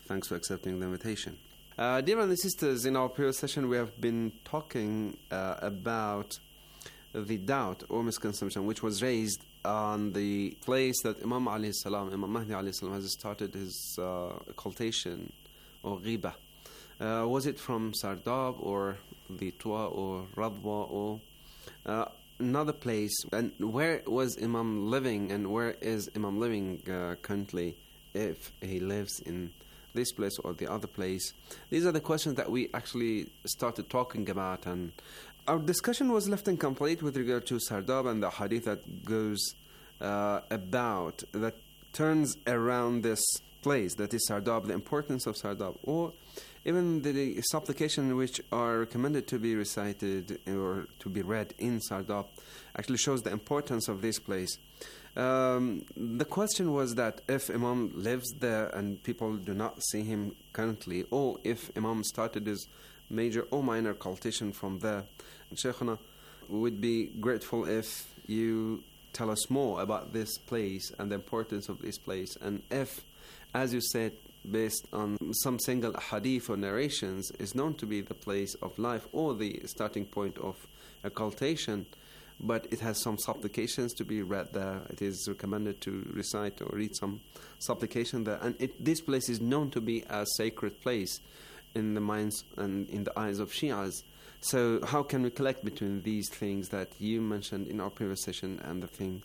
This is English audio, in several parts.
Thanks for accepting the invitation. Dear brothers and sisters, in our previous session we have been talking about the doubt or misconception which was raised on the place that Imam Mahdi alayhi salam has started his occultation or ghiba. Was it from Sardab or the Tuwa or Radwa or another place? And where was Imam living, and where is Imam living currently, if he lives in this place or the other place? These are the questions that we actually started talking about, and our discussion was left incomplete with regard to Sardab and the hadith that goes about, that turns around this place, that is Sardab, the importance of Sardab, or even the supplication which are recommended to be recited or to be read in Sardab actually shows the importance of this place. The question was that if Imam lives there and people do not see him currently, or if Imam started his major or minor cultivation from there. And Shaykhuna, would be grateful if you tell us more about this place and the importance of this place, and if, as you said, based on some single hadith or narrations, is known to be the place of life or the starting point of occultation, but it has some supplications to be read there. It is recommended to recite or read some supplication there, and this place is known to be a sacred place in the minds and in the eyes of Shias. So how can we collect between these things that you mentioned in our previous session and the thing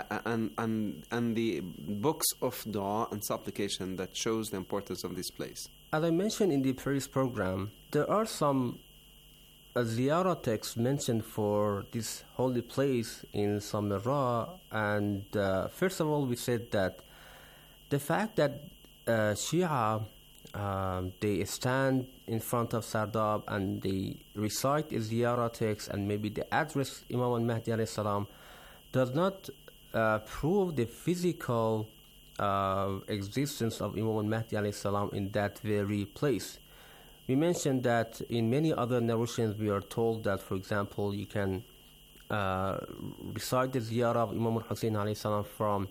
and the books of dua and supplication that shows the importance of this place? As I mentioned in the previous program, there are some ziyarah texts mentioned for this holy place in Samarra, and first of all we said that the fact that Shia they stand in front of Sardab and they recite a ziyarah text and maybe they address Imam al-Mahdi alayhi salam does not prove the physical existence of Imam al-Mahdi alayhi salam in that very place. We mentioned that in many other narrations we are told that, for example, you can recite the ziyarah of Imam al-Hussein alayhi salam from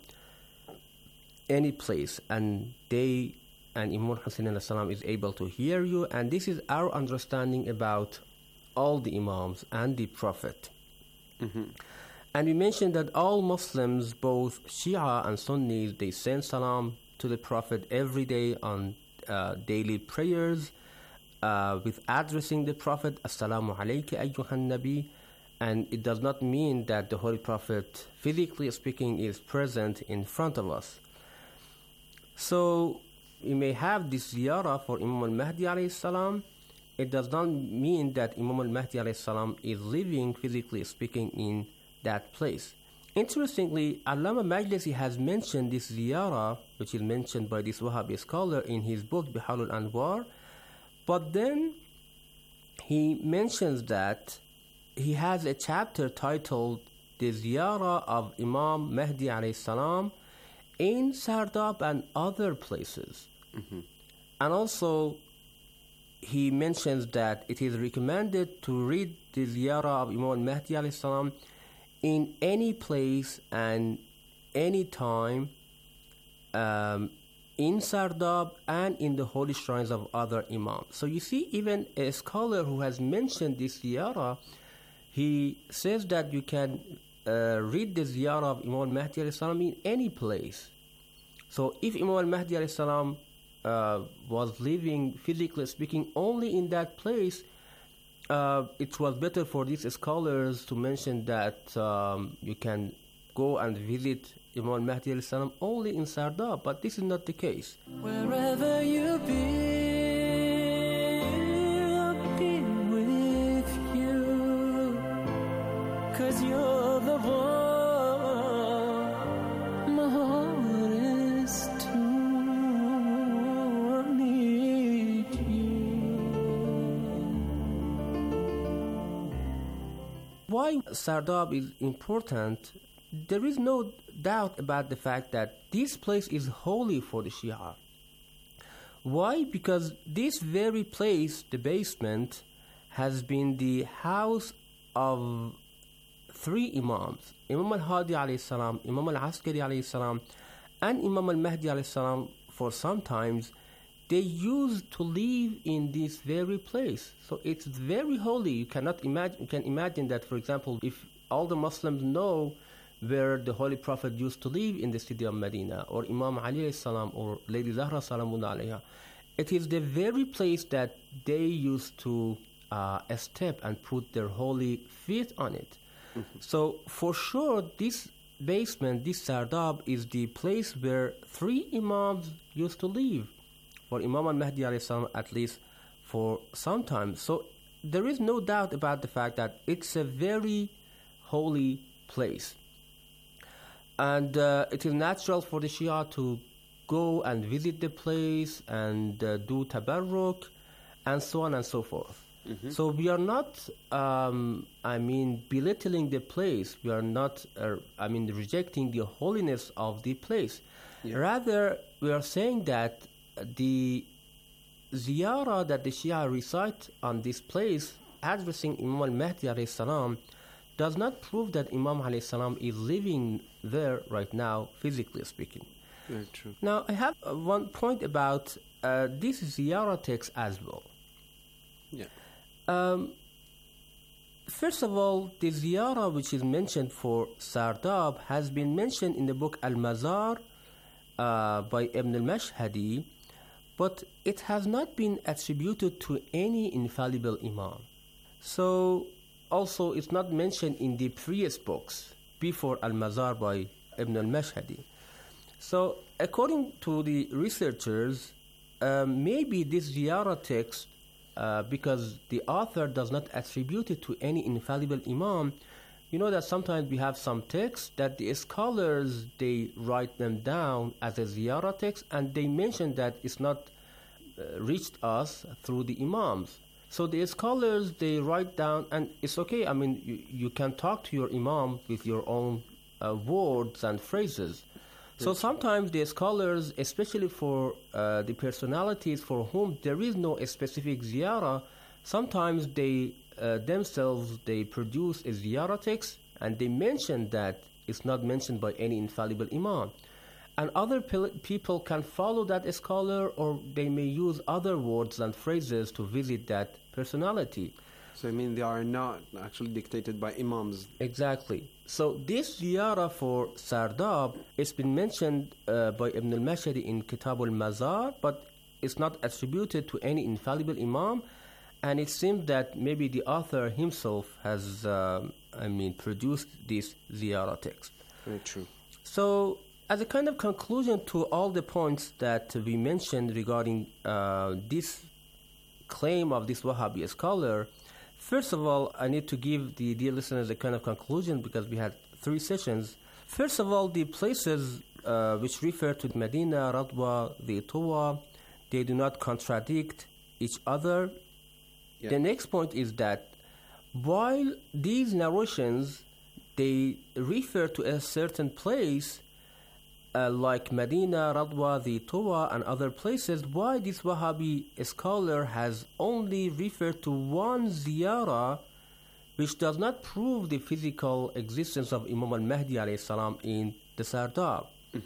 any place, and Imam Hussein alayhi salam is able to hear you, and this is our understanding about all the Imams and the Prophet. Mm-hmm. And we mentioned that all Muslims, both Shia and Sunnis, they send salam to the Prophet every day on daily prayers with addressing the Prophet, Assalamu alayka ayyuhan nabi, and it does not mean that the Holy Prophet, physically speaking, is present in front of us. So we may have this ziyarah for Imam al-Mahdi alayhi salam. It does not mean that Imam al-Mahdi alayhi salam is living, physically speaking, in that place. Interestingly, Allama Majlisi has mentioned this ziyarah, which is mentioned by this Wahhabi scholar in his book Biharul Anwar, but then he mentions that he has a chapter titled The Ziyarah of Imam Mahdi alayhi salam in Sardab and other places. Mm-hmm. And also he mentions that it is recommended to read the ziyarah of Imam al-Mahdi alayhi salam in any place and any time in Sardab and in the holy shrines of other Imams. So you see, even a scholar who has mentioned this ziyarah, he says that you can read the ziyarah of Imam al-Mahdi alayhi salam in any place. So if Imam al-Mahdi alayhi salam was living, physically speaking, only in that place, it was better for these scholars to mention that you can go and visit Imam al-Mahdi alayhi salam only in Sardab, but this is not the case. Wherever you be, I'll be with you, 'cause you're the one my heart is to need you. Why Sardab is important? There is no doubt about the fact that this place is holy for the Shia. Why? Because this very place, the basement, has been the house of three Imams: Imam al-Hadi alayhi salam, Imam al-Askari alayhi salam, and Imam al-Mahdi alayhi salam. For sometimes they used to live in this very place. So it's very holy. You can imagine that, for example, if all the Muslims know where the Holy Prophet used to live in the city of Medina, or Imam Ali salam, or Lady Zahra salamun alayha, it is the very place that they used to step and put their holy feet on it. So for sure, this basement, this Sardab, is the place where 3 Imams used to live. For Imam al-Mahdi alayhi salam, at least for some time. So there is no doubt about the fact that it's a very holy place. And it is natural for the Shia to go and visit the place and do tabarruk and so on and so forth. So we are not, belittling the place. We are not, rejecting the holiness of the place. Yeah. Rather, we are saying that the ziyarah that the Shia recite on this place, addressing Imam al-Mahdi alayhi salam, does not prove that Imam alayhi salam is living there right now, physically speaking. Very true. Now, I have one point about this ziyarah text as well. Yeah. First of all, the ziyarah which is mentioned for Sardab has been mentioned in the book Al-Mazar by Ibn al-Mashhadi, but it has not been attributed to any infallible Imam. So, also it's not mentioned in the previous books before Al-Mazar by Ibn al-Mashhadi. So, according to the researchers, maybe this ziyarah text, because the author does not attribute it to any infallible Imam, you know that sometimes we have some texts that the scholars, they write them down as a ziyarah text, and they mention that it's not reached us through the Imams. So the scholars, they write down, and it's okay. I mean, you can talk to your Imam with your own words and phrases. So sometimes the scholars, especially for the personalities for whom there is no specific ziyarah, sometimes they themselves, they produce a ziyarah text and they mention that it's not mentioned by any infallible Imam. And other people can follow that scholar, or they may use other words and phrases to visit that personality. So I mean they are not actually dictated by Imams. Exactly. So this ziyarah for Sardab, it's been mentioned by Ibn al-Mashhadi in Kitab al-Mazar, but it's not attributed to any infallible Imam, and it seems that maybe the author himself has, produced this ziyarah text. Very true. So, as a kind of conclusion to all the points that we mentioned regarding this claim of this Wahhabi scholar, first of all, I need to give the dear listeners a kind of conclusion because we had 3 sessions. First of all, the places which refer to Medina, Radwa, the Tuwa, they do not contradict each other. Yeah. The next point is that while these narrations, they refer to a certain place, like Medina, Radwa, the Tuwa, and other places, why this Wahhabi scholar has only referred to one ziyarah, which does not prove the physical existence of Imam al-Mahdi alayhi salam in the Sardab.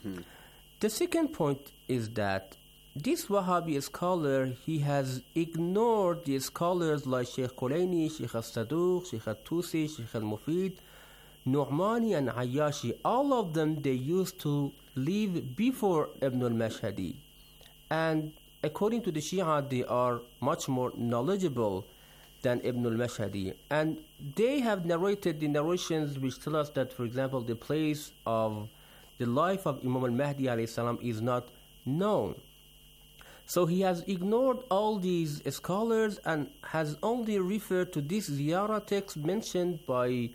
The second point is that this Wahhabi scholar, he has ignored the scholars like Sheikh Kulaini, Sheikh al-Saduq, Sheikh al-Tusi, Sheikh al-Mufid, Nu'mani, and Ayyashi. All of them, they used to live before Ibn al-Mashhadi, and according to the Shia, they are much more knowledgeable than Ibn al-Mashhadi, and they have narrated the narrations which tell us that, for example, the place of the life of Imam al-Mahdi alayhi salam is not known. So he has ignored all these scholars and has only referred to this ziyarah text mentioned by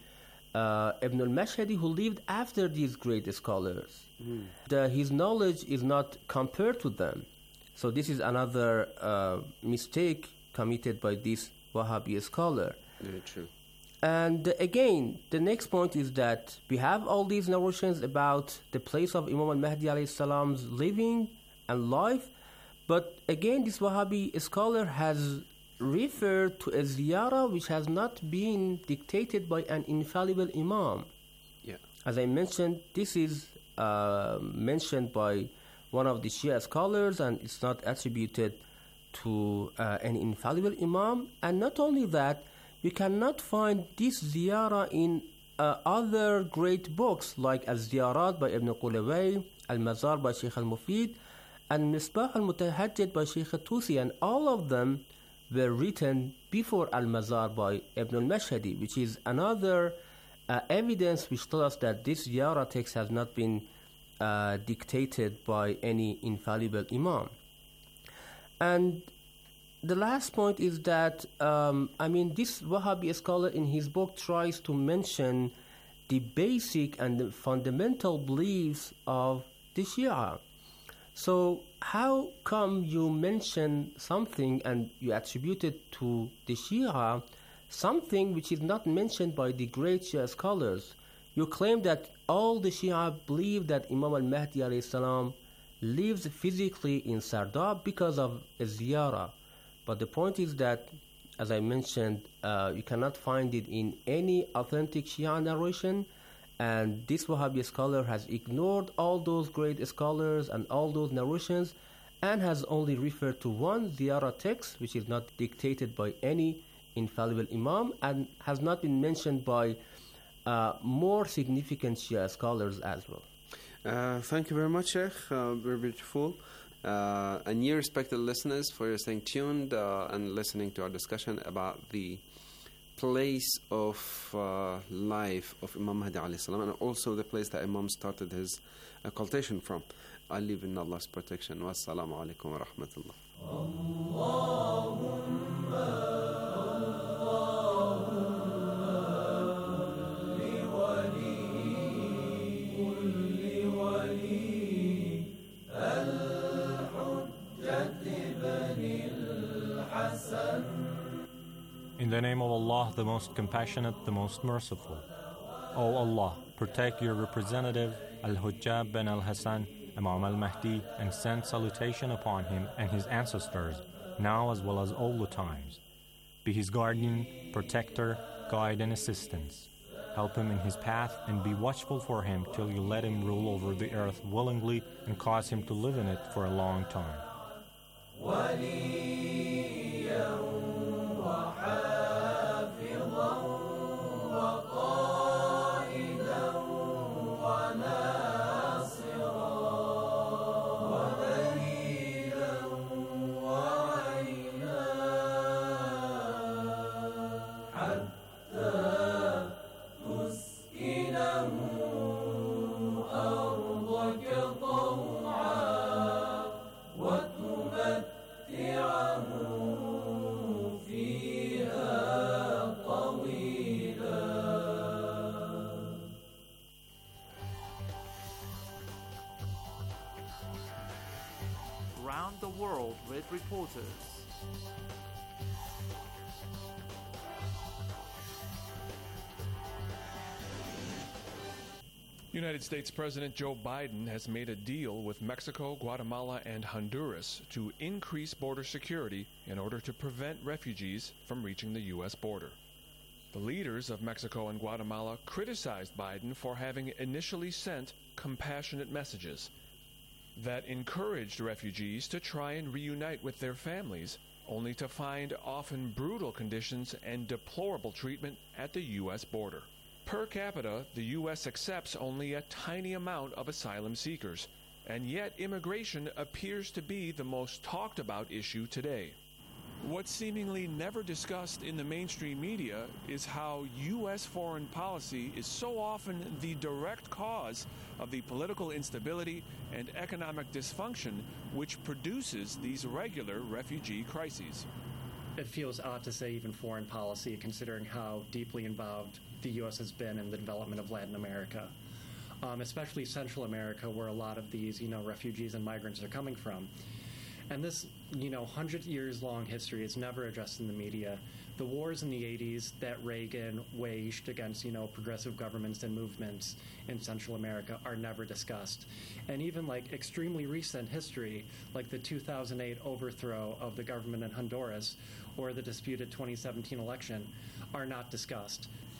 Ibn al-Mashhadi, who lived after these great scholars. His knowledge is not compared to them. So this is another mistake committed by this Wahhabi scholar. Very true. And again, the next point is that we have all these narrations about the place of Imam al-Mahdi alayhi salam's living and life, but again, this Wahhabi scholar has referred to a ziyarah which has not been dictated by an infallible Imam. Yeah. As I mentioned, this is mentioned by one of the Shia scholars, and it's not attributed to an infallible Imam. And not only that, you cannot find this ziyarah in other great books like Al-Ziyarat by Ibn Qulaway, Al-Mazar by Sheikh Al-Mufid, and Misbah Al-Mutahajjid by Sheikh Al-Tusi, and all of them were written before Al-Mazar by Ibn Al-Mashhadi, which is another evidence which tells us that this ziyarah text has not been dictated by any infallible Imam. And the last point is that, this Wahhabi scholar in his book tries to mention the basic and the fundamental beliefs of the Shia. So how come you mention something and you attribute it to the Shia, something which is not mentioned by the great Shia scholars? You claim that all the Shia believe that Imam al-Mahdi alayhi salam lives physically in Sardab because of a ziyarah. But the point is that, as I mentioned, you cannot find it in any authentic Shia narration, and this Wahhabi scholar has ignored all those great scholars and all those narrations and has only referred to one ziyarah text, which is not dictated by any infallible Imam and has not been mentioned by more significant Shia scholars as well. Thank you very much, Sheikh. Very beautiful. And you, respected listeners, for your staying tuned and listening to our discussion about the place of life of Imam Mahdi alayhi salam, and also the place that Imam started his occultation from. I live in Allah's protection. Wassalamu alaikum wa rahmatullah. In the name of Allah, the most compassionate, the most merciful. O Allah, protect your representative, Al-Hujjab bin Al-Hasan, Imam al-Mahdi, and send salutation upon him and his ancestors, now as well as all the times. Be his guardian, protector, guide, and assistance. Help him in his path and be watchful for him till you let him rule over the earth willingly and cause him to live in it for a long time. Around the world with reporters. United States President Joe Biden has made a deal with Mexico, Guatemala, and Honduras to increase border security in order to prevent refugees from reaching the U.S. border. The leaders of Mexico and Guatemala criticized Biden for having initially sent compassionate messages that encouraged refugees to try and reunite with their families, only to find often brutal conditions and deplorable treatment at the U.S. border. Per capita, the U.S. accepts only a tiny amount of asylum seekers, and yet immigration appears to be the most talked about issue today. What's seemingly never discussed in the mainstream media is how U.S. foreign policy is so often the direct cause of the political instability and economic dysfunction which produces these regular refugee crises. It feels odd to say even foreign policy, considering how deeply involved the U.S. has been in the development of Latin America, especially Central America, where a lot of these, refugees and migrants are coming from. And this, 100 years long history is never addressed in the media. The wars in the 80s that Reagan waged against, progressive governments and movements in Central America are never discussed. And even extremely recent history, like the 2008 overthrow of the government in Honduras or the disputed 2017 election, are not discussed.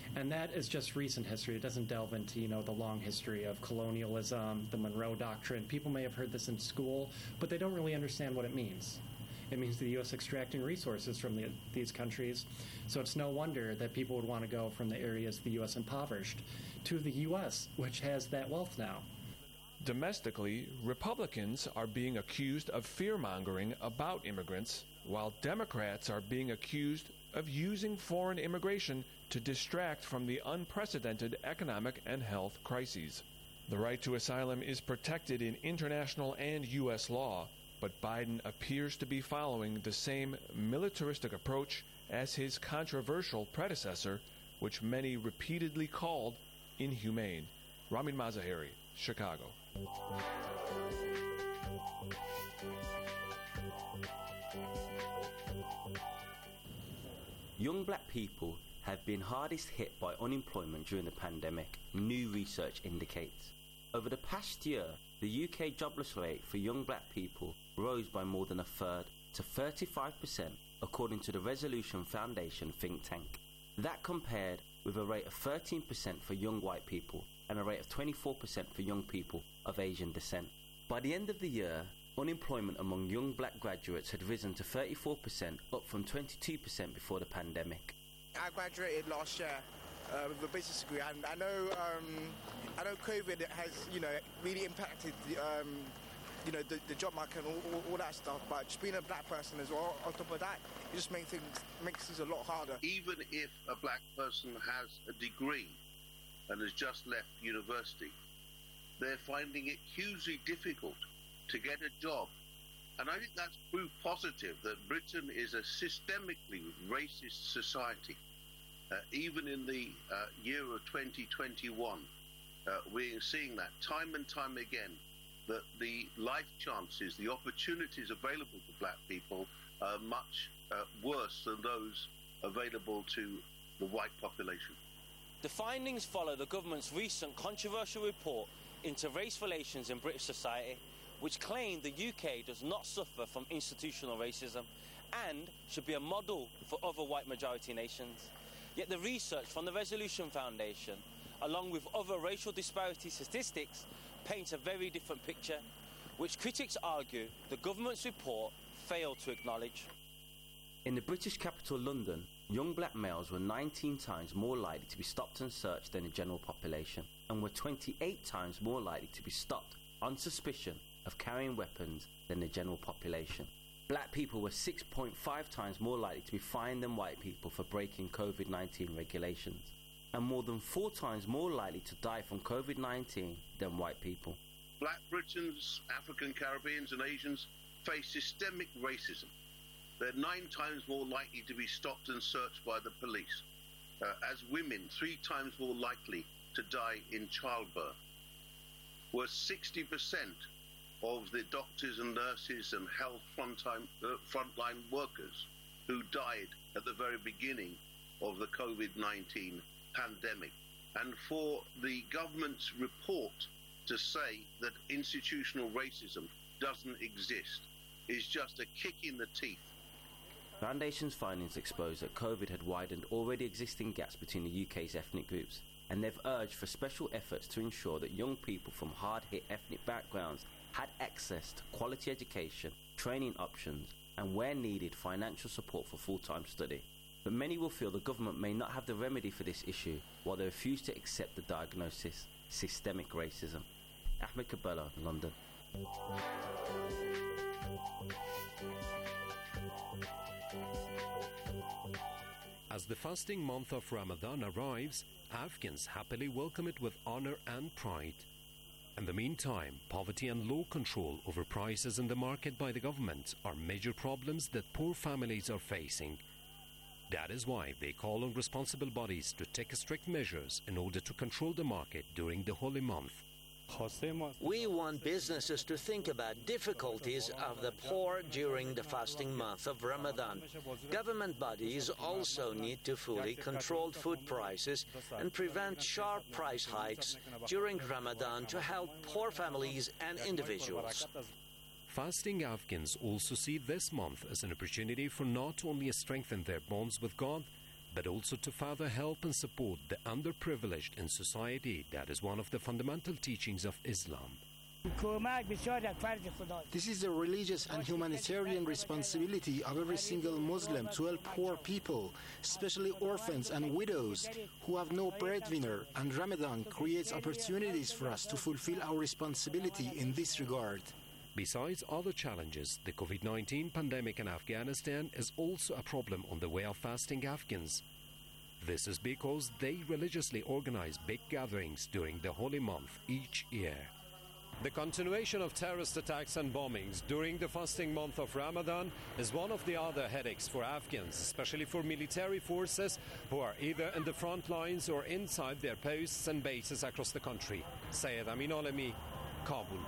And that is just recent history. It doesn't delve into, the long history of colonialism, the Monroe Doctrine. People may have heard this in school, but they don't really understand what it means. It means the U.S. extracting resources from these countries. So it's no wonder that people would want to go from the areas the U.S. impoverished to the U.S., which has that wealth now. Domestically, Republicans are being accused of fear-mongering about immigrants, while Democrats are being accused of using foreign immigration to distract from the unprecedented economic and health crises. The right to asylum is protected in international and U.S. law, but Biden appears to be following the same militaristic approach as his controversial predecessor, which many repeatedly called inhumane. Ramin Mazaheri, Chicago. Young black people have been hardest hit by unemployment during the pandemic, new research indicates. Over the past year, the UK jobless rate for young black people rose by more than a third to 35%, according to the Resolution Foundation think tank. That compared with a rate of 13% for young white people and a rate of 24% for young people of Asian descent. By the end of the year, unemployment among young black graduates had risen to 34%, up from 22% before the pandemic. I graduated last year with a business degree, and I know COVID has, really impacted the job market and all that stuff. But just being a black person as well, on top of that, it just makes things a lot harder. Even if a black person has a degree and has just left university, they're finding it hugely difficult to get a job. And I think that's proof positive that Britain is a systemically racist society. Even in the year of 2021, we're seeing that time and time again, that the life chances, the opportunities available to black people are much worse than those available to the white population. The findings follow the government's recent controversial report into race relations in British society, which claimed the UK does not suffer from institutional racism and should be a model for other white majority nations. Yet the research from the Resolution Foundation, along with other racial disparity statistics, paints a very different picture, which critics argue the government's report failed to acknowledge. In the British capital London, young black males were 19 times more likely to be stopped and searched than the general population, and were 28 times more likely to be stopped on suspicion of carrying weapons than the general population. Black people were 6.5 times more likely to be fined than white people for breaking COVID-19 regulations, and more than 4 times more likely to die from COVID-19 than white people. Black Britons, African Caribbeans and Asians face systemic racism. They're 9 times more likely to be stopped and searched by the police. As women, 3 times more likely to die in childbirth. Were 60% of the doctors and nurses and health frontline workers who died at the very beginning of the COVID-19 pandemic. And for the government's report to say that institutional racism doesn't exist is just a kick in the teeth. Foundation's findings expose that COVID had widened already existing gaps between the UK's ethnic groups, and they've urged for special efforts to ensure that young people from hard-hit ethnic backgrounds had access to quality education, training options, and where needed, financial support for full-time study. But many will feel the government may not have the remedy for this issue while they refuse to accept the diagnosis: systemic racism. Ahmed Cabello, London. As the fasting month of Ramadan arrives, Afghans happily welcome it with honor and pride. In the meantime, poverty and low control over prices in the market by the government are major problems that poor families are facing. That is why they call on responsible bodies to take strict measures in order to control the market during the holy month. We want businesses to think about difficulties of the poor during the fasting month of Ramadan. Government bodies also need to fully control food prices and prevent sharp price hikes during Ramadan to help poor families and individuals. Fasting Afghans also see this month as an opportunity for not only to strengthen their bonds with God, but also to further help and support the underprivileged in society. That is one of the fundamental teachings of Islam. This is a religious and humanitarian responsibility of every single Muslim to help poor people, especially orphans and widows who have no breadwinner, and Ramadan creates opportunities for us to fulfill our responsibility in this regard. Besides other challenges, the COVID-19 pandemic in Afghanistan is also a problem on the way of fasting Afghans. This is because they religiously organize big gatherings during the holy month each year. The continuation of terrorist attacks and bombings during the fasting month of Ramadan is one of the other headaches for Afghans, especially for military forces who are either in the front lines or inside their posts and bases across the country. Syed Amin Alami, Kabul.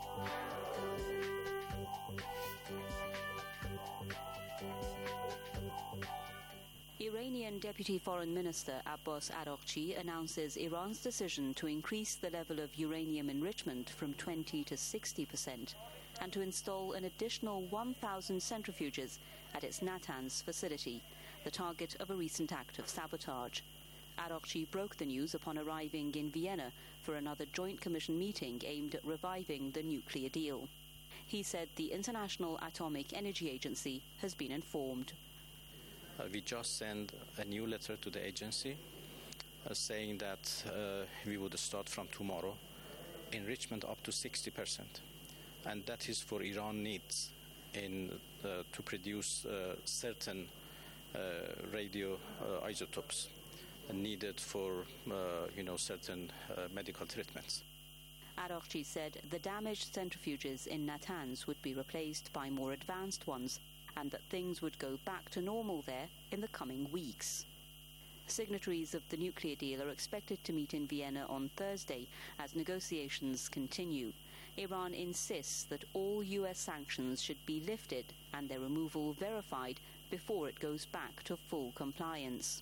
Iranian Deputy Foreign Minister Abbas Araghchi announces Iran's decision to increase the level of uranium enrichment from 20 to 60% and to install an additional 1,000 centrifuges at its Natanz facility, the target of a recent act of sabotage. Araghchi broke the news upon arriving in Vienna for another Joint Commission meeting aimed at reviving the nuclear deal. He said the International Atomic Energy Agency has been informed. We just sent a new letter to the agency saying that we would start from tomorrow enrichment up to 60%, and that is for Iran needs to produce certain radio isotopes needed for certain medical treatments. Araghchi said the damaged centrifuges in Natanz would be replaced by more advanced ones, and that things would go back to normal there in the coming weeks. Signatories of the nuclear deal are expected to meet in Vienna on Thursday as negotiations continue. Iran insists that all US sanctions should be lifted and their removal verified before it goes back to full compliance.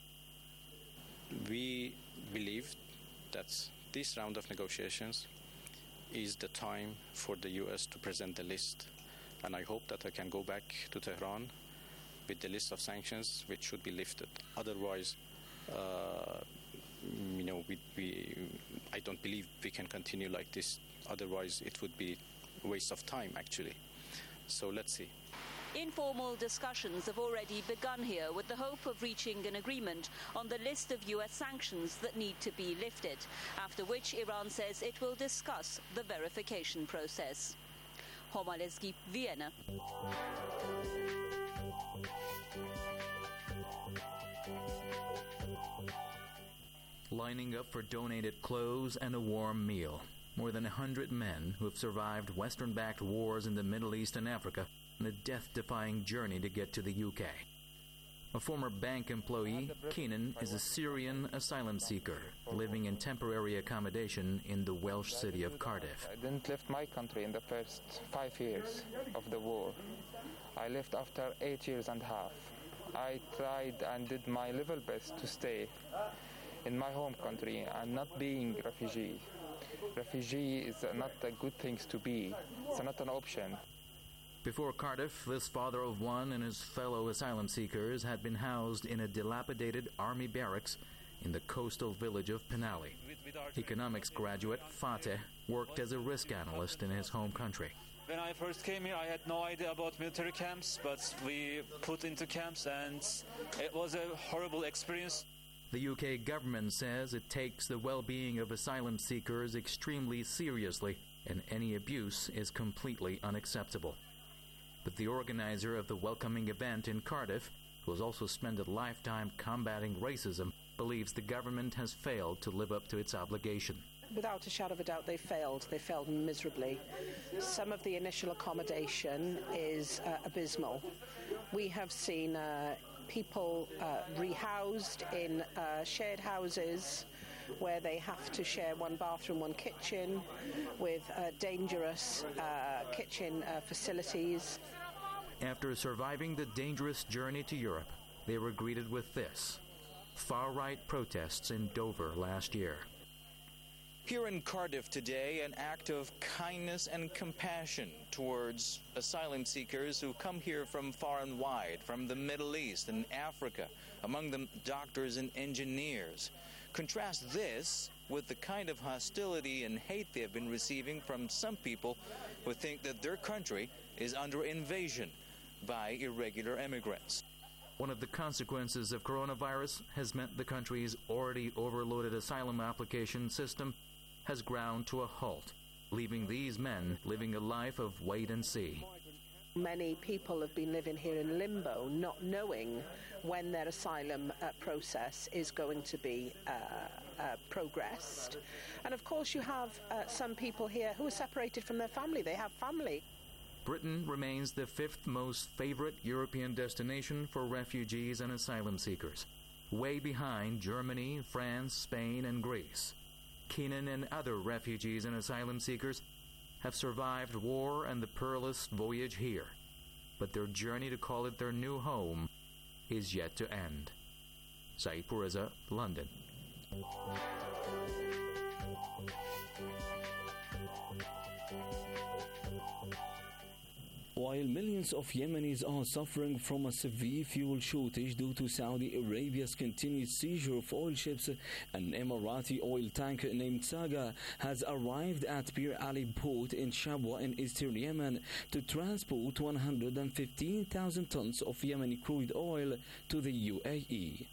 We believe that this round of negotiations is the time for the US to present the list. And I hope that I can go back to Tehran with the list of sanctions which should be lifted. Otherwise, I don't believe we can continue like this. Otherwise, it would be a waste of time, actually. So let's see. Informal discussions have already begun here with the hope of reaching an agreement on the list of US sanctions that need to be lifted, after which Iran says it will discuss the verification process. Homalesky, Vienna. Lining up for donated clothes and a warm meal. More than 100 men who have survived Western-backed wars in the Middle East and Africa on a death-defying journey to get to the UK. A former bank employee, Keenan is a Syrian asylum seeker living in temporary accommodation in the Welsh city of Cardiff. I didn't leave my country in the first 5 years of the war. I left after 8 years and a half. I tried and did my level best to stay in my home country and not being a refugee. Refugee is not a good thing to be. It's not an option. Before Cardiff, this father of one and his fellow asylum seekers had been housed in a dilapidated army barracks in the coastal village of Penally. Economics graduate Fateh worked as a risk analyst in his home country. When I first came here, I had no idea about military camps, but we put into camps and it was a horrible experience. The UK government says it takes the well-being of asylum seekers extremely seriously, and any abuse is completely unacceptable. But the organizer of the welcoming event in Cardiff, who has also spent a lifetime combating racism, believes the government has failed to live up to its obligation. Without a shadow of a doubt, they failed. They failed miserably. Some of the initial accommodation is abysmal. We have seen people rehoused in shared houses where they have to share one bathroom, one kitchen, with dangerous kitchen facilities. After surviving the dangerous journey to Europe, they were greeted with this: far-right protests in Dover last year. Here in Cardiff today, an act of kindness and compassion towards asylum seekers who come here from far and wide, from the Middle East and Africa, among them doctors and engineers. Contrast this with the kind of hostility and hate they have been receiving from some people who think that their country is under invasion by irregular immigrants. One of the consequences of coronavirus has meant the country's already overloaded asylum application system has ground to a halt, leaving these men living a life of wait and see. Many people have been living here in limbo, not knowing when their asylum process is going to be progressed. And of course you have some people here who are separated from their family. They have family. Britain remains the fifth most favorite European destination for refugees and asylum seekers, way behind Germany, France, Spain, and Greece. Keenan and other refugees and asylum seekers have survived war and the perilous voyage here, but their journey to call it their new home is yet to end. Saeed Puriza, London. While millions of Yemenis are suffering from a severe fuel shortage due to Saudi Arabia's continued seizure of oil ships, an Emirati oil tanker named Saga has arrived at Bir Ali port in Shabwa in eastern Yemen to transport 115,000 tons of Yemeni crude oil to the UAE.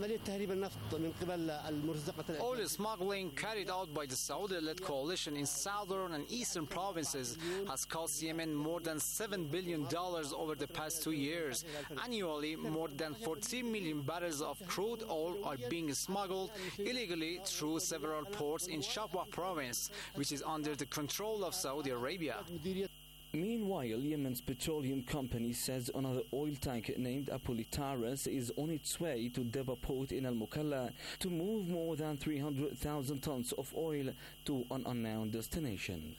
Oil smuggling carried out by the Saudi-led coalition in southern and eastern provinces has cost Yemen more than $7 billion over the past 2 years. Annually, more than 14 million barrels of crude oil are being smuggled illegally through several ports in Shabwa province, which is under the control of Saudi Arabia. Meanwhile, Yemen's petroleum company says another oil tanker named Apolitaris is on its way to Deba port in Al-Mukalla to move more than 300,000 tons of oil to an unknown destination.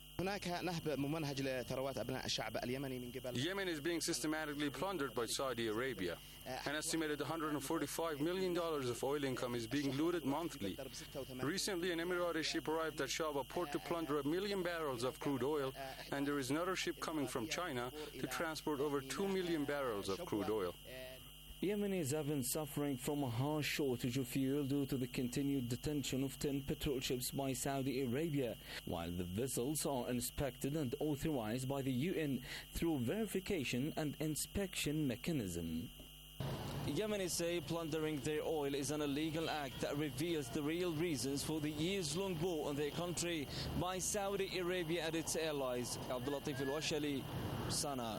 Yemen is being systematically plundered by Saudi Arabia. An estimated $145 million of oil income is being looted monthly. Recently, an Emirati ship arrived at Shabwa port to plunder 1 million barrels of crude oil, and there is another ship coming from China to transport over 2 million barrels of crude oil. Yemenis have been suffering from a harsh shortage of fuel due to the continued detention of 10 petrol ships by Saudi Arabia, while the vessels are inspected and authorized by the UN through verification and inspection mechanism. Yemenis say plundering their oil is an illegal act that reveals the real reasons for the years-long war on their country by Saudi Arabia and its allies. Abdul Latif Al-Washali, Sana.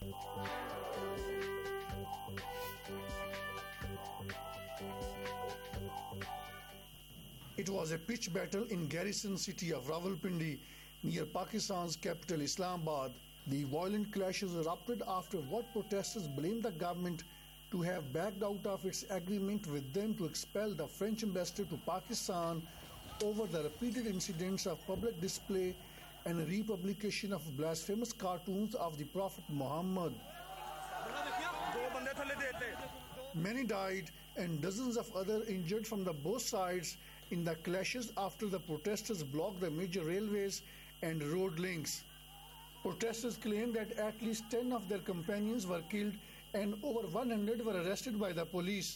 It was a pitched battle in garrison city of Rawalpindi near Pakistan's capital Islamabad. The violent clashes erupted after what protesters blamed the government to have backed out of its agreement with them to expel the French ambassador to Pakistan over the repeated incidents of public display and republication of blasphemous cartoons of the Prophet Muhammad. Many died and dozens of others injured from both sides in the clashes after the protesters blocked the major railways and road links. Protesters claimed that at least 10 of their companions were killed and over 100 were arrested by the police.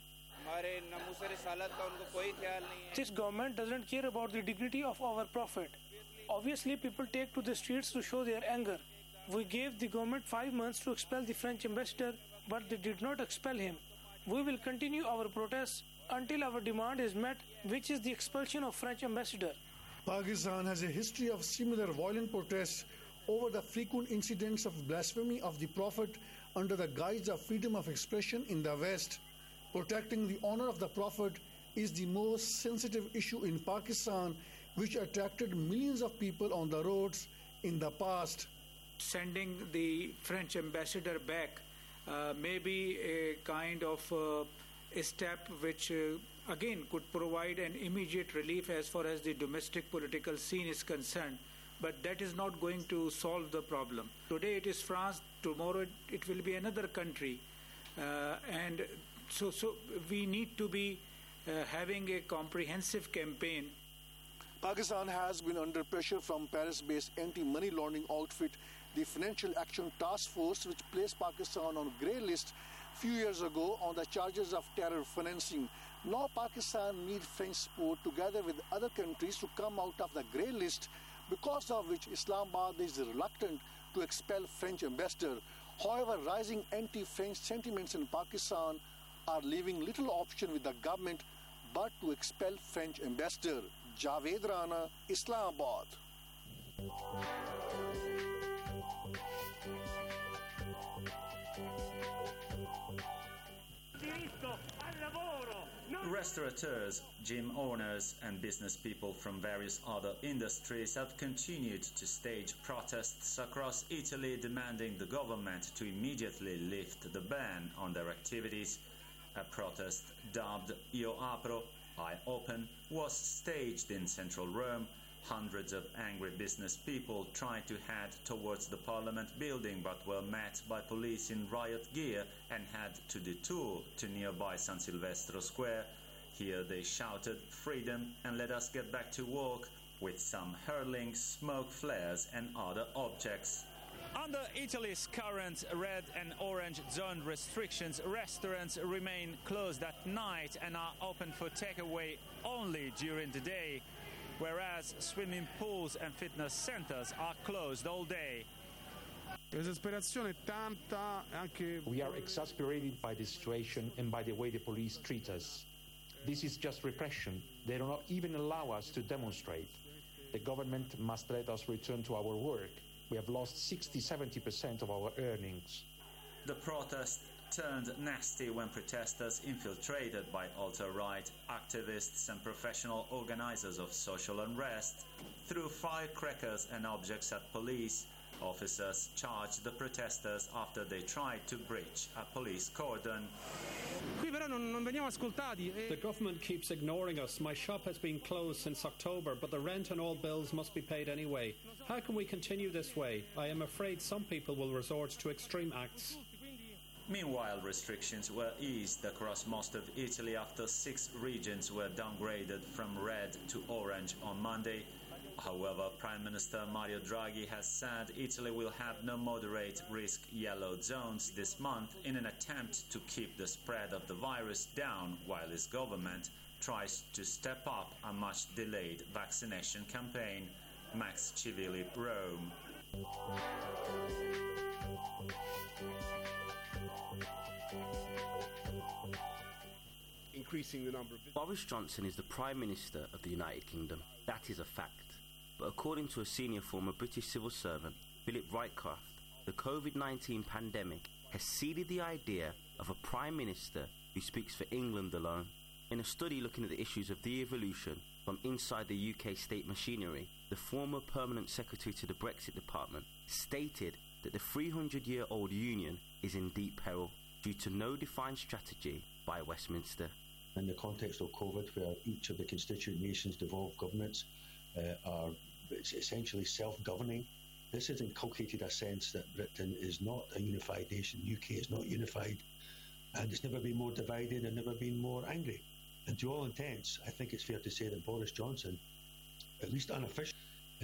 This government doesn't care about the dignity of our prophet. Obviously, people take to the streets to show their anger. We gave the government 5 months to expel the French ambassador, but they did not expel him. We will continue our protests until our demand is met, which is the expulsion of French ambassador. Pakistan has a history of similar violent protests over the frequent incidents of blasphemy of the Prophet under the guise of freedom of expression in the West. Protecting the honor of the Prophet is the most sensitive issue in Pakistan, which attracted millions of people on the roads in the past. Sending the French ambassador back may be a kind of a step which again could provide an immediate relief as far as the domestic political scene is concerned, but that is not going to solve the problem. Today it is France, tomorrow it will be another country, and so we need to be having a comprehensive campaign. Pakistan has been under pressure from Paris-based anti-money laundering outfit, the Financial Action Task Force, which placed Pakistan on grey list few years ago on the charges of terror financing. Now Pakistan needs French support together with other countries to come out of the grey list, because of which Islamabad is reluctant to expel French ambassador. However, rising anti-French sentiments in Pakistan are leaving little option with the government but to expel French ambassador. Javed Rana, Islamabad. Restaurateurs, gym owners and business people from various other industries have continued to stage protests across Italy demanding the government to immediately lift the ban on their activities. A protest dubbed Io Apro, I Open, was staged in central Rome. Hundreds of angry business people tried to head towards the parliament building but were met by police in riot gear and had to detour to nearby San Silvestro Square. Here they shouted freedom and let us get back to work, with some hurling smoke flares and other objects. Under Italy's current red and orange zone restrictions, restaurants remain closed at night and are open for takeaway only during the day, whereas swimming pools and fitness centers are closed all day. We are exasperated by the situation and by the way the police treat us. This is just repression. They do not even allow us to demonstrate. The government must let us return to our work. We have lost 60-70% of our earnings. The protest turned nasty when protesters infiltrated by alt-right activists and professional organizers of social unrest threw firecrackers and objects at police. Officers charged the protesters after they tried to breach a police cordon. The government keeps ignoring us. My shop has been closed since October, but the rent and all bills must be paid anyway. How can we continue this way? I am afraid some people will resort to extreme acts. Meanwhile, restrictions were eased across most of Italy after 6 regions were downgraded from red to orange on Monday. However, Prime Minister Mario Draghi has said Italy will have no moderate risk yellow zones this month in an attempt to keep the spread of the virus down, while his government tries to step up a much delayed vaccination campaign. Max Civilli, Rome. Increasing the number of... Boris Johnson is the Prime Minister of the United Kingdom. That is a fact. But according to a senior former British civil servant, Philip Rycroft, the COVID-19 pandemic has seeded the idea of a Prime Minister who speaks for England alone. In a study looking at the issues of de-evolution from inside the UK state machinery, the former permanent secretary to the Brexit department stated that the 300-year-old union is in deep peril due to no defined strategy by Westminster. In the context of COVID, where each of the constituent nations' devolved governments are essentially self-governing, this has inculcated a sense that Britain is not a unified nation, UK is not unified, and it's never been more divided and never been more angry. And to all intents, I think it's fair to say that Boris Johnson, at least unofficially,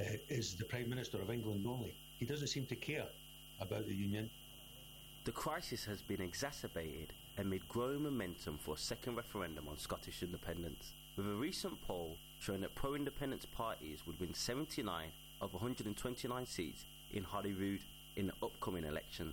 is the Prime Minister of England only. He doesn't seem to care about the union. The crisis has been exacerbated amid growing momentum for a second referendum on Scottish independence, with a recent poll showing that pro-independence parties would win 79 of 129 seats in Holyrood in the upcoming elections.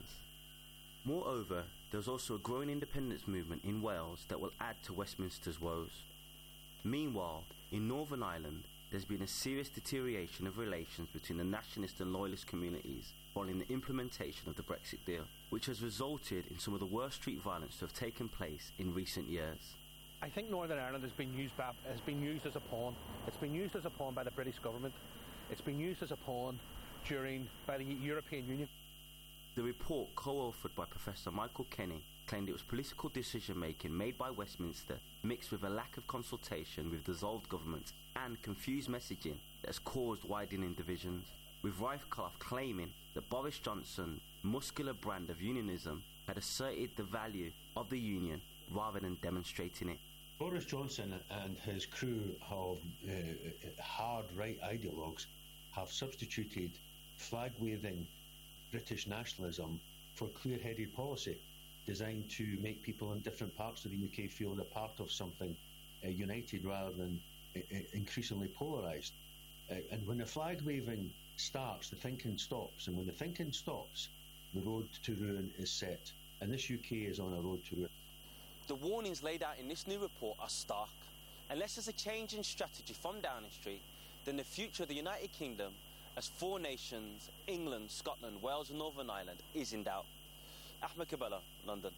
Moreover, there's also a growing independence movement in Wales that will add to Westminster's woes. Meanwhile, in Northern Ireland, there's been a serious deterioration of relations between the nationalist and loyalist communities following the implementation of the Brexit deal, which has resulted in some of the worst street violence to have taken place in recent years. I think Northern Ireland has been used as a pawn. It's been used as a pawn by the British government. It's been used as a pawn by the European Union. The report, co-authored by Professor Michael Kenny, claimed it was political decision-making made by Westminster mixed with a lack of consultation with dissolved governments and confused messaging that has caused widening divisions, with Rycroft claiming that Boris Johnson's muscular brand of unionism had asserted the value of the union rather than demonstrating it. Boris Johnson and his crew of hard right ideologues have substituted flag-waving British nationalism for clear-headed policy designed to make people in different parts of the UK feel they're part of something united rather than increasingly polarised. And when the flag-waving starts, the thinking stops. And when the thinking stops, the road to ruin is set. And this UK is on a road to ruin. The warnings laid out in this new report are stark. Unless there's a change in strategy from Downing Street, then the future of the United Kingdom as four nations, England, Scotland, Wales and Northern Ireland, is in doubt. Ahmed Kabela, London.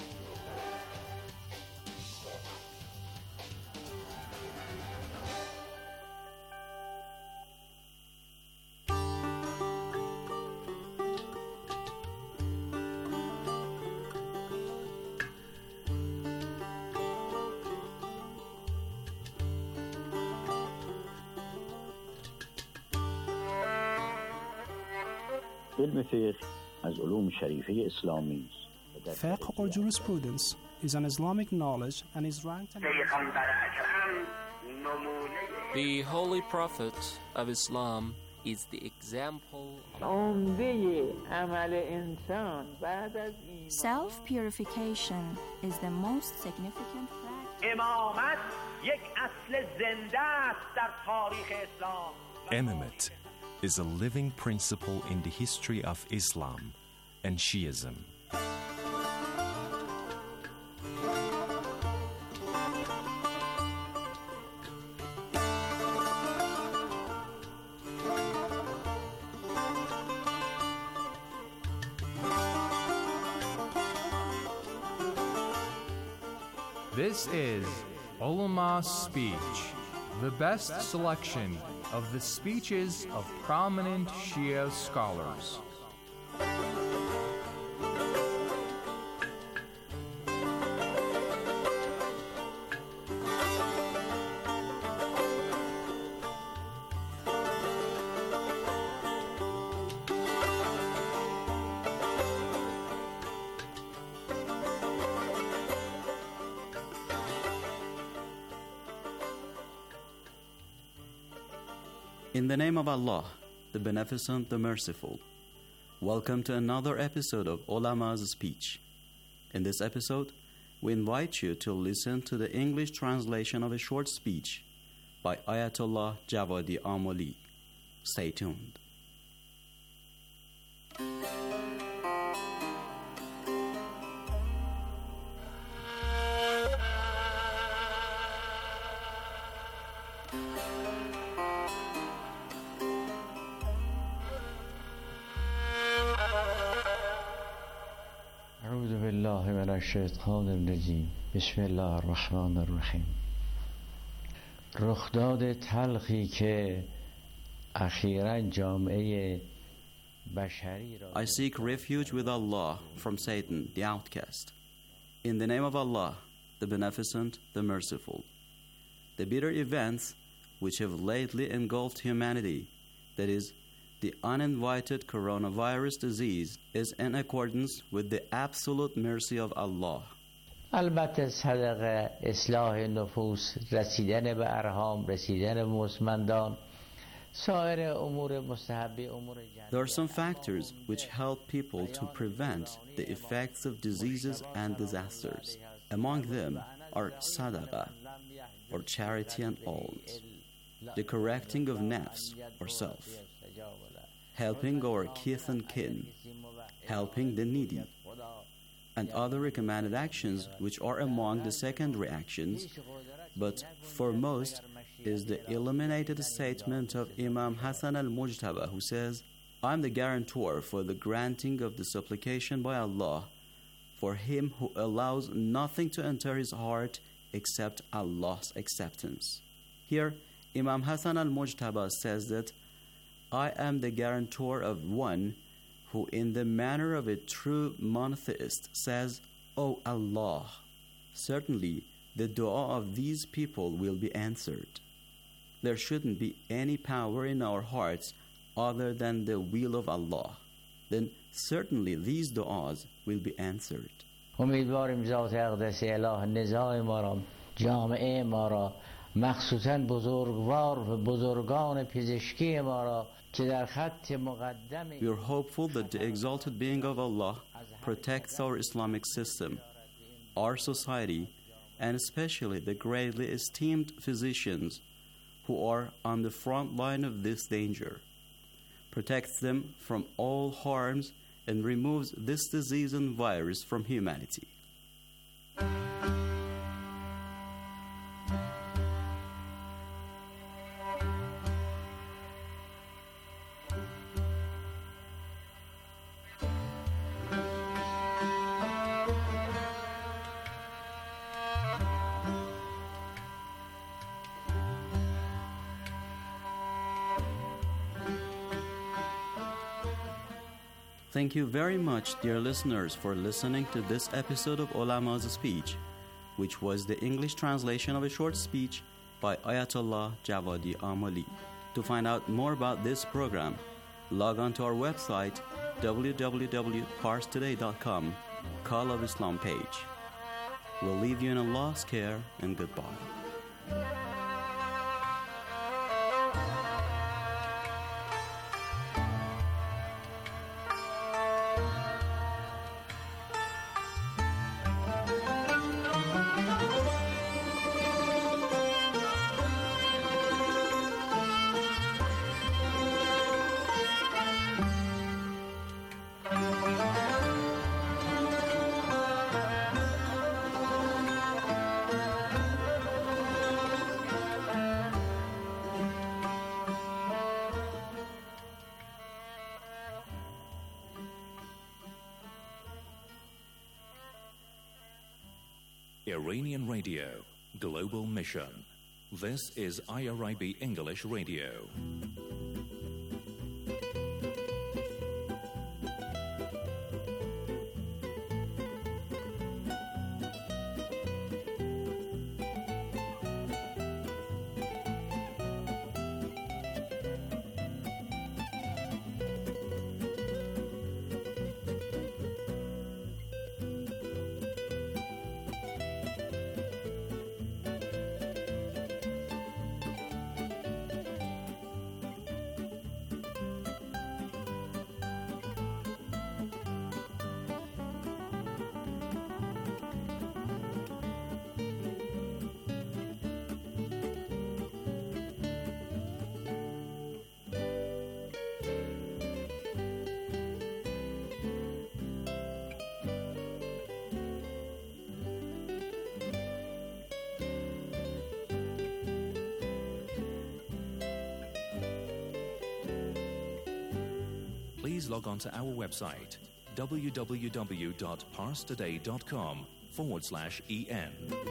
Fiqh or jurisprudence is an Islamic knowledge and is ranked. The Holy Prophet of Islam is the example. Self-purification is the most significant Imamate is a living principle in the history of Islam and Shiism. This is Ulama's Speech, the best selection of the speeches of prominent Shia scholars. In the name of Allah, the Beneficent, the Merciful, welcome to another episode of Ulama's Speech. In this episode, we invite you to listen to the English translation of a short speech by Ayatollah Javadi Amoli. Stay tuned. الشیطان الرجیم بسم الله الرحمن الرحیم رخداد تلخی که اخیراً جامعه بشری را I seek refuge with Allah from Satan, the outcast. In the name of Allah, the Beneficent, the Merciful. The bitter events which have lately engulfed humanity, that is, the uninvited coronavirus disease, is in accordance with the absolute mercy of Allah. البته صدقه اصلاح نفوس رسیدن به ارحام رسیدن به مستمندان سایر امور مستحبه امور There are some factors which help people to prevent the effects of diseases and disasters. Among them are sadaqah, or charity and alms, the correcting of nafs, or self, helping our kith and kin, helping the needy, and other recommended actions which are among the secondary actions, but foremost is the illuminated statement of Imam Hassan al-Mujtaba, who says, I am the guarantor for the granting of the supplication by Allah for him who allows nothing to enter his heart except Allah's acceptance. Here, Imam Hassan al-Mujtaba says that I am the guarantor of one who in the manner of a true monotheist says, O Allah, certainly the dua of these people will be answered. There shouldn't be any power in our hearts other than the will of Allah. Then certainly these du'as will be answered. امیدواریم ذات اقدس اله نزاع ما را جامعه ما را مخصوصاً بزرگوار و بزرگان پزشکی ما را که در خط مقدم We are hopeful that the exalted being of Allah protects our Islamic system, our society, and especially the greatly esteemed physicians who are on the front line of this danger, protects them from all harms and removes this disease and virus from humanity. Thank you very much, dear listeners, for listening to this episode of Ulama's Speech, which was the English translation of a short speech by Ayatollah Javadi Amali. To find out more about this program, log on to our website www.parstoday.com, Call of Islam page. We'll leave you in Allah's care and goodbye. Iranian Radio, Global Mission. This is IRIB English Radio. Please log on to our website www.parstoday.com/en.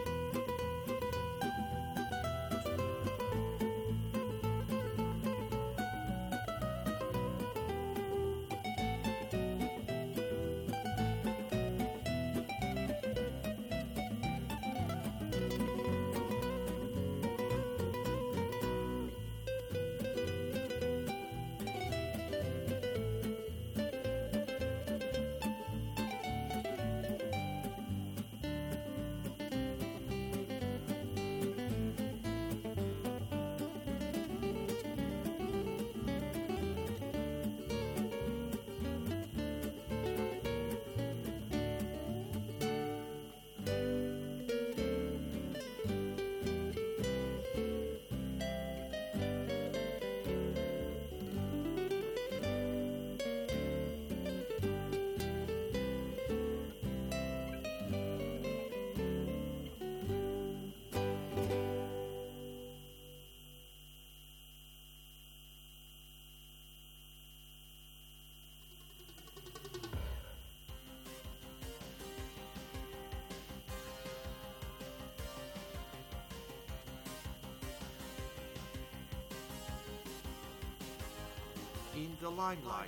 In the limelight.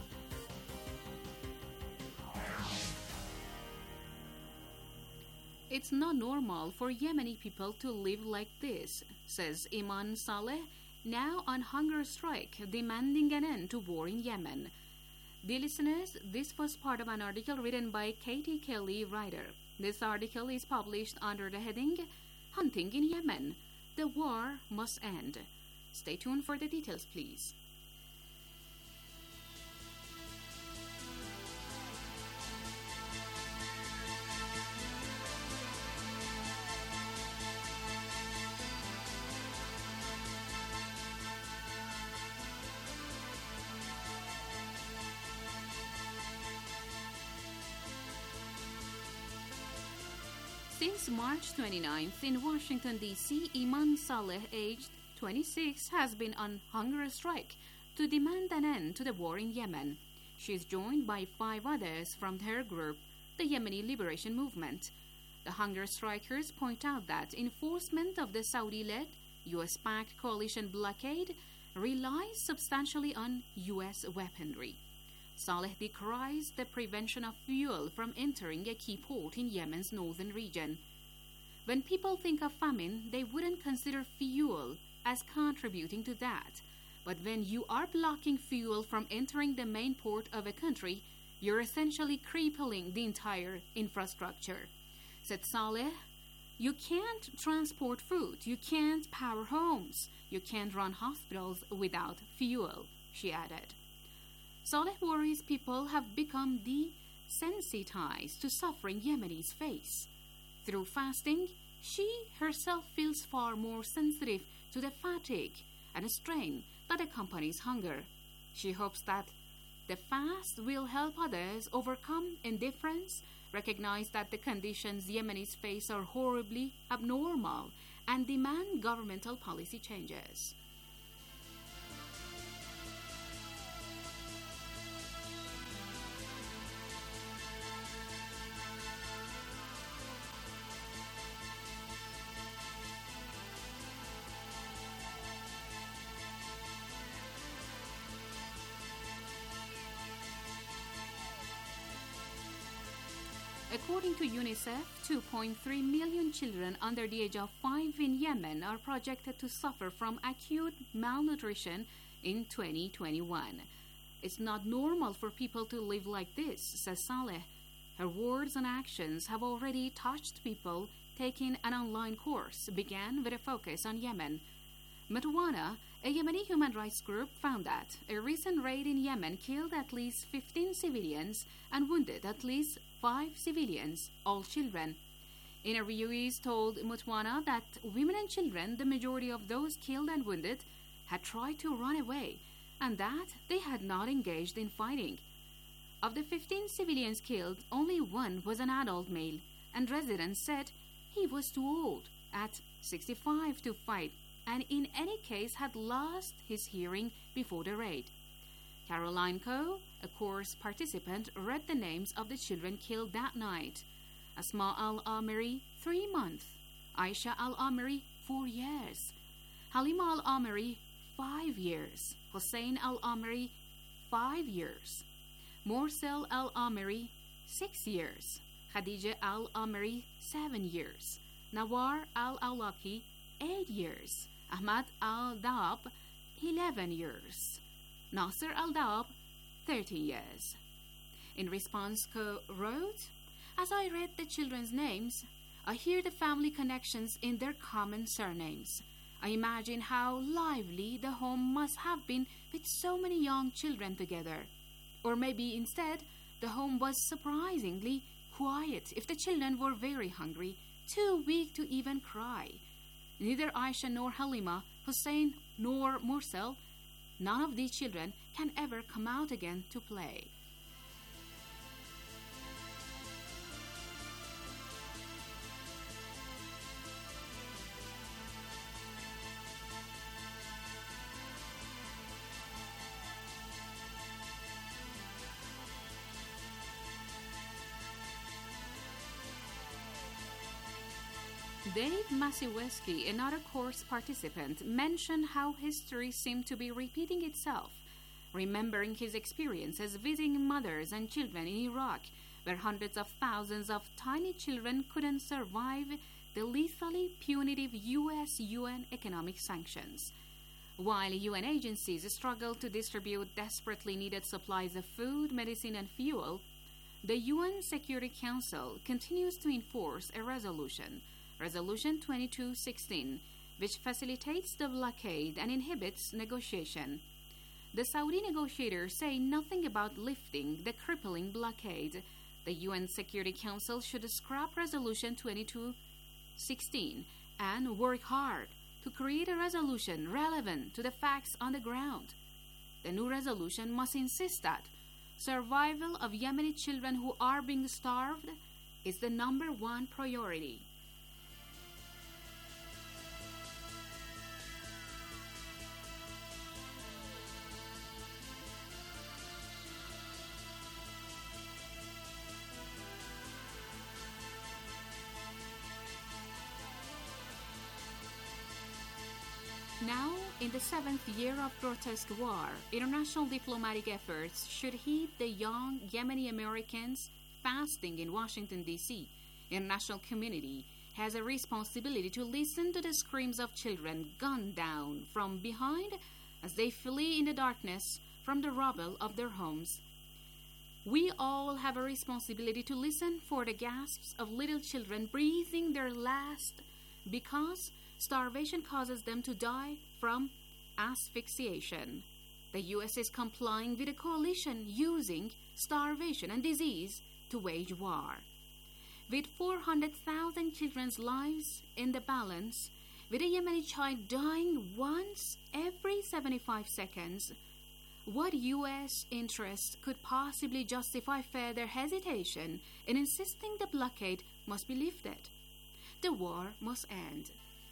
It's not normal for Yemeni people to live like this, says Iman Saleh, now on hunger strike, demanding an end to war in Yemen. Dear listeners, this was part of an article written by Katie Kelly, writer. This article is published under the heading hunting in Yemen. The war must end. Stay tuned for the details, please. Since March 29th in Washington, D.C., Iman Saleh, aged 26, has been on hunger strike to demand an end to the war in Yemen. She is joined by 5 others from her group, the Yemeni Liberation Movement. The hunger strikers point out that enforcement of the Saudi-led, U.S.-backed coalition blockade relies substantially on U.S. weaponry. Saleh decries the prevention of fuel from entering a key port in Yemen's northern region. When people think of famine, they wouldn't consider fuel as contributing to that. But when you are blocking fuel from entering the main port of a country, you're essentially crippling the entire infrastructure. Said Saleh, you can't transport food, you can't power homes, you can't run hospitals without fuel, she added. Saleh worries people have become desensitized to suffering Yemenis face. Through fasting, she herself feels far more sensitive to the fatigue and strain that accompanies hunger. She hopes that the fast will help others overcome indifference, recognize that the conditions Yemenis face are horribly abnormal, and demand governmental policy changes. According to UNICEF, 2.3 million children under the age of 5 in Yemen are projected to suffer from acute malnutrition in 2021. It's not normal for people to live like this, says Saleh. Her words and actions have already touched people taking an online course, began with a focus on Yemen. Mutwana, a Yemeni human rights group, found that a recent raid in Yemen killed at least 15 civilians and wounded at least 5 civilians, all children. Interviewees told Mutwana that women and children, the majority of those killed and wounded, had tried to run away and that they had not engaged in fighting. Of the 15 civilians killed, only 1 was an adult male, and residents said he was too old, at 65, to fight, and in any case had lost his hearing before the raid. Caroline Coe, a course participant, read the names of the children killed that night. Asma Al-Amiri, 3 months. Aisha Al-Amiri, 4 years. Halima Al-Amiri, 5 years. Hussein Al-Amiri, 5 years. Morsel Al-Amiri, 6 years. Khadija Al-Amiri, 7 years. Nawar Al-Awlaki, 8 years. Ahmad Al-Daab, 11 years. Nasser Al-Daab, 13 years. In response, Ko wrote, as I read the children's names, I hear the family connections in their common surnames. I imagine how lively the home must have been with so many young children together. Or maybe instead, the home was surprisingly quiet if the children were very hungry, too weak to even cry. Neither Aisha nor Halima, Hussein nor Mursal, none of these children can ever come out again to play. Dave Masiewski, another course participant, mentioned how history seemed to be repeating itself, remembering his experiences visiting mothers and children in Iraq, where hundreds of thousands of tiny children couldn't survive the lethally punitive UN economic sanctions. While UN agencies struggle to distribute desperately needed supplies of food, medicine, and fuel, the UN Security Council continues to enforce a resolution Resolution 2216, which facilitates the blockade and inhibits negotiation. The Saudi negotiators say nothing about lifting the crippling blockade. The UN Security Council should scrap Resolution 2216 and work hard to create a resolution relevant to the facts on the ground. The new resolution must insist that survival of Yemeni children who are being starved is the number one priority. Now, in the 7th year of grotesque war, international diplomatic efforts should heed the young Yemeni Americans fasting in Washington, D.C. International community has a responsibility to listen to the screams of children gunned down from behind as they flee in the darkness from the rubble of their homes. We all have a responsibility to listen for the gasps of little children breathing their last because starvation causes them to die from asphyxiation. The U.S. is complying with a coalition using starvation and disease to wage war. With 400,000 children's lives in the balance, with a Yemeni child dying once every 75 seconds, what U.S. interest could possibly justify further hesitation in insisting the blockade must be lifted? The war must end.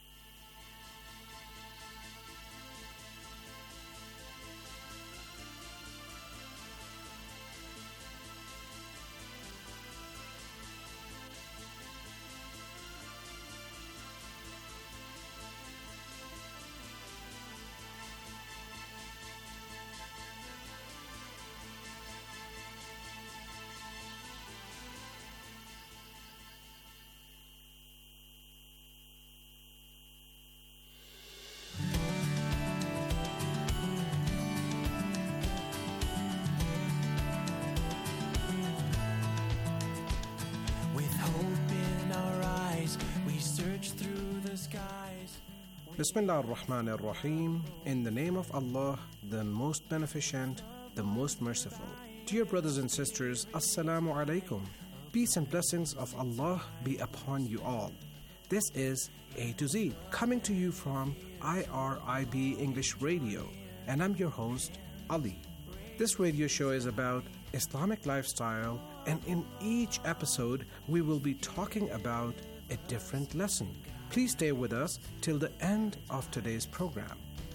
Bismillah ar-Rahman ar-Rahim. In the name of Allah, the most beneficent, the most merciful. Dear brothers and sisters, Assalamu alaikum. Peace and blessings of Allah be upon you all. This is A to Z, coming to you from IRIB English Radio, and I'm your host, Ali. This radio show is about Islamic lifestyle, and in each episode, we will be talking about a different lesson. Please stay with us till the end of today's program.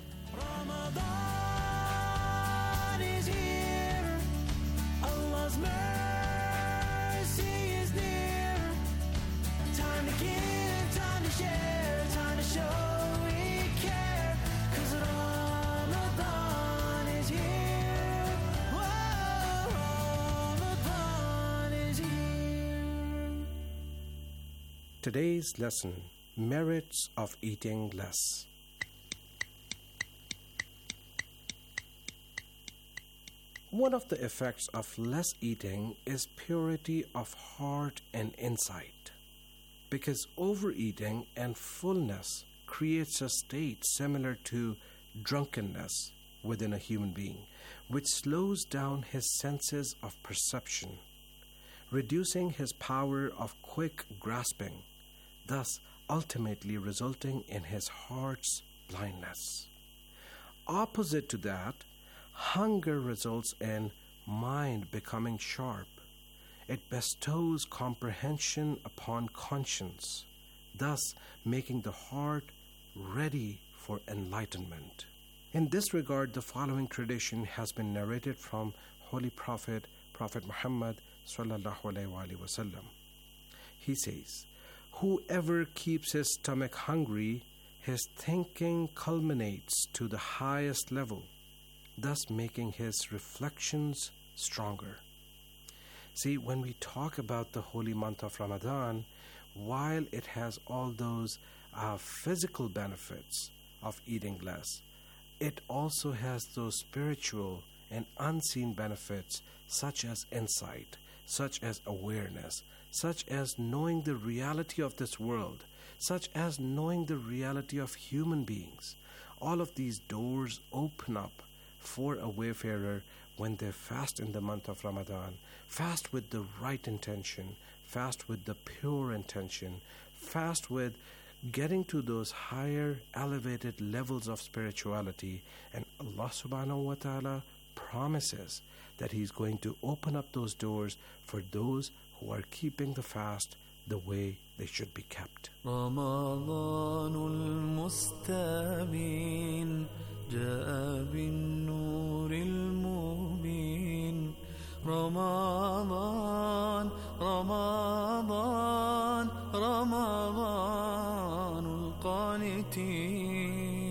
Ramadan is here. Allah's mercy is near. Time to give, time to share, time to show we care. 'Cause Ramadan is here. Whoa, Ramadan is here. Today's lesson: merits of eating less. One of the effects of less eating is purity of heart and insight, because overeating and fullness creates a state similar to drunkenness within a human being, which slows down his senses of perception, reducing his power of quick grasping, thus ultimately resulting in his heart's blindness. Opposite to that, hunger results in mind becoming sharp. It bestows comprehension upon conscience, thus making the heart ready for enlightenment. In this regard, the following tradition has been narrated from Holy Prophet Muhammad sallallahu alaihi wasallam. He says, "Whoever keeps his stomach hungry, his thinking culminates to the highest level, thus making his reflections stronger." See, when we talk about the holy month of Ramadan, while it has all those physical benefits of eating less, it also has those spiritual and unseen benefits such as insight, such as awareness, such as knowing the reality of this world, such as knowing the reality of human beings. All of these doors open up for a wayfarer when they fast in the month of Ramadan, fast with the right intention, fast with the pure intention, fast with getting to those higher elevated levels of spirituality. And Allah subhanahu wa ta'ala promises that He's going to open up those doors for those who are keeping the fast the way they should be kept. رمضان المستبين جاء بالنور المبين رمضان رمضان رمضان القانتين.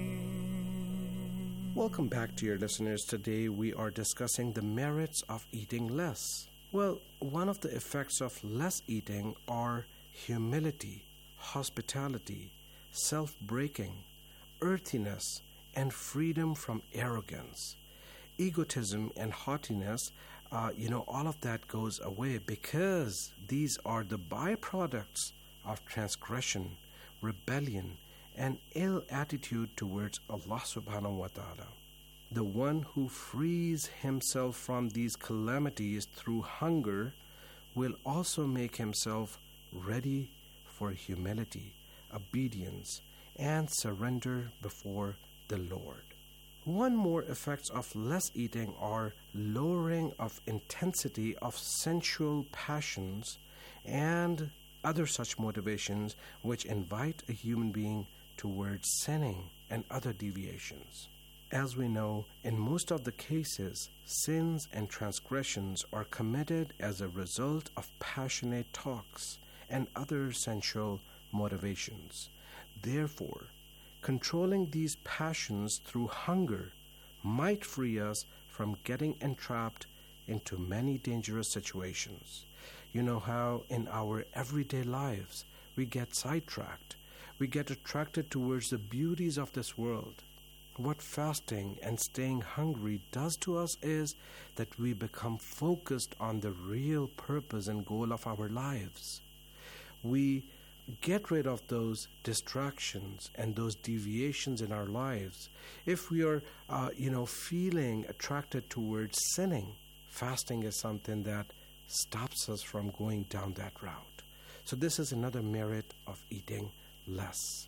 Welcome back, dear listeners. Today we are discussing the merits of eating less. Well, one of the effects of less eating are humility, hospitality, self-breaking, earthiness, and freedom from arrogance. Egotism and haughtiness, all of that goes away because these are the byproducts of transgression, rebellion, and ill attitude towards Allah subhanahu wa ta'ala. The one who frees himself from these calamities through hunger will also make himself ready for humility, obedience, and surrender before the Lord. One more effects of less eating are lowering of intensity of sensual passions and other such motivations which invite a human being towards sinning and other deviations. As we know, in most of the cases, sins and transgressions are committed as a result of passionate talks and other sensual motivations. Therefore, controlling these passions through hunger might free us from getting entrapped into many dangerous situations. You know how in our everyday lives we get sidetracked. We get attracted towards the beauties of this world. What fasting and staying hungry does to us is that we become focused on the real purpose and goal of our lives. We get rid of those distractions and those deviations in our lives. If we are, feeling attracted towards sinning, fasting is something that stops us from going down that route. So this is another merit of eating less.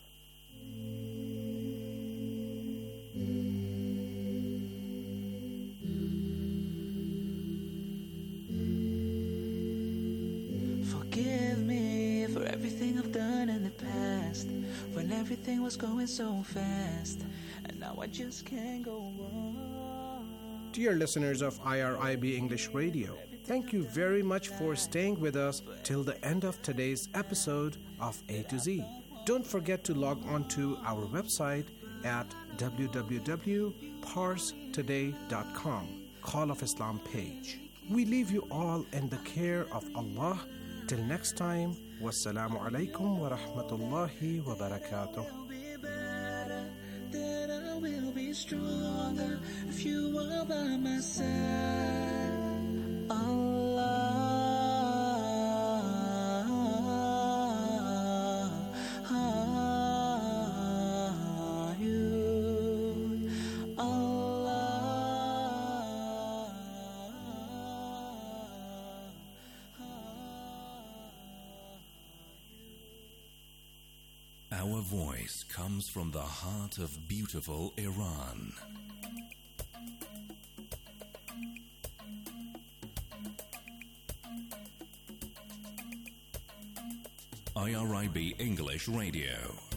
Forgive me for everything I've done in the past, when everything was going so fast, and now I just can't go on. Dear listeners of IRIB English Radio, thank you very much for staying with us till the end of today's episode of A to Z. Don't forget to log on to our website at www.parstoday.com, Call of Islam page. We leave you all in the care of Allah. Till next time, wassalamu alaikum wa rahmatullahi wa barakatuh. That I will be stronger if you are by my side. Allah, you, Allah. Our voice comes from the heart of beautiful Iran. IRIB English Radio.